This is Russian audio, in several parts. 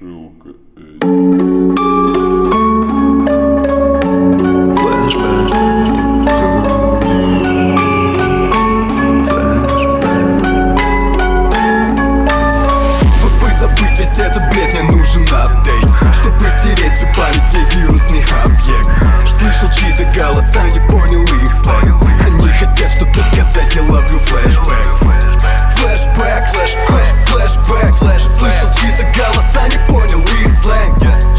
Шилка. Забыть весь этот бред, мне нужен апдейт, чтобы стереть всю память, где вирусный объект. Слышал чьи-то голоса, не понял их сленг. Они хотят что-то сказать, я ловлю флешбэк. Флешбэк, флешбэк, флешбэк, флешбэк. Слышал чьи-то голоса, не понял их сленг.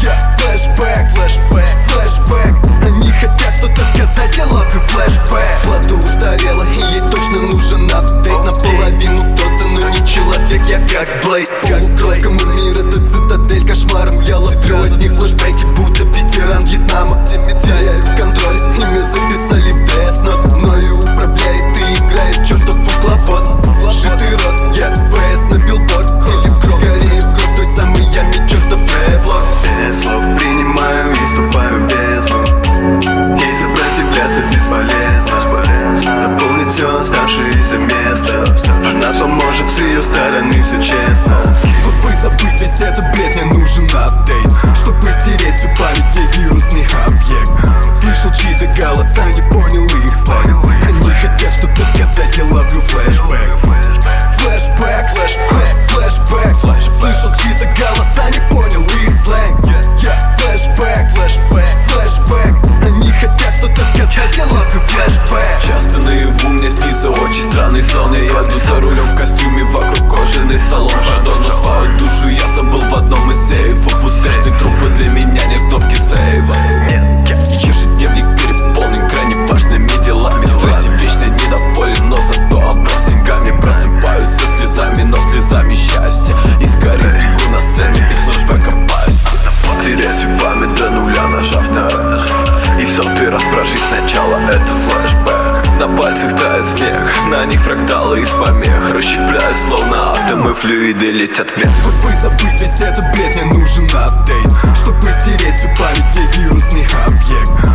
Флешбэк, флешбэк, флешбэк. Они хотят что-то сказать, я ловлю флешбэк. Плато устарело, и ей точно нужен апдейт. Наполовину кто-то, но не человек, я как Блейд. Полукровка, мой мир, это цитадель кошмаром. Я ловлю от них флешбеки, будто ветеран Вьетнама. Теряю контроль, имя записали в DS Note. Мною управляет и играет чертов кукловод. Шитый рот, я ВС на билборд. Или в гроб, скорее в гроб той самой яме, чертов трэблок. Без слов принимаю и ступаю в бездну. Ей сопротивляться бесполезно. Заполнить все оставшееся место. Она поможет с ее стороны, все честно. Чтобы забыть весь этот бред, мне нужен апдейт, чтобы стереть всю память, где вирусный объект. Слышал чьи-то голоса, не понял их сленг. Они хотят что-то сказать, я ловлю флешбэк. Флешбэк, флешбэк, флешбэк. Слышал чьи-то голоса, не понял их сленг. Флешбэк, флешбэк, флешбэк. Они хотят что-то сказать, я ловлю флешбэк. Часто наяву мне снится очень странный сон. Я еду за рулем в костюме, вокруг кожаный салон. Что назвал душу, я забыл в одном из сейфов. Успешные трупы для меня, нет кнопки сейва. Ежедневник переполнен крайне важными делами. Стрессе вечно недоволен, но зато оброс деньгами. Просыпаюсь со слезами, но слезами счастья. Из горы бегу на сцену и флешбэк опасти. Стереть всю память до нуля, нажав на рэк. И сотый раз прожить сначала, это флешбэк. На пальцах тает снег, на них фракталы из помех. Расщепляюсь, словно атомы, флюиды летят вверх. Чтобы забыть весь этот бред, мне нужен апдейт, чтобы стереть всю память, где вирусный объект.